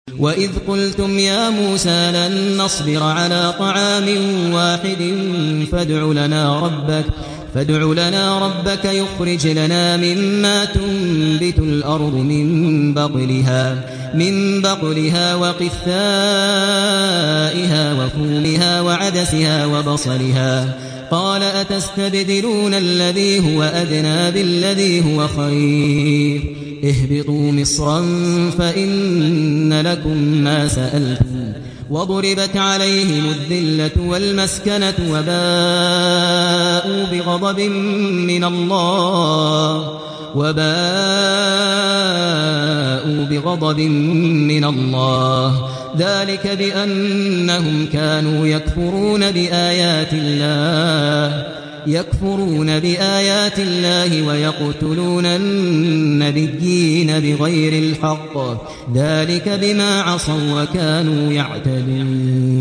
وإذ قلتم يا موسى لن نصبر على طعام واحد فادع لنا ربك يخرج لنا مما تنبت الأرض من بقلها وقثائها وفومها وعدسها وبصلها قال أتستبدلون الذي هو أدنى بالذي هو خير اهبطوا مصرا فإن لكم ما سألتم وضربت عليهم الذلة والمسكنة وباءوا بغضب من الله ذلك بأنهم كانوا يكفرون بآيات الله ويقتلون النبيين بغير الحق ذلك بما عصوا وكانوا يعتدون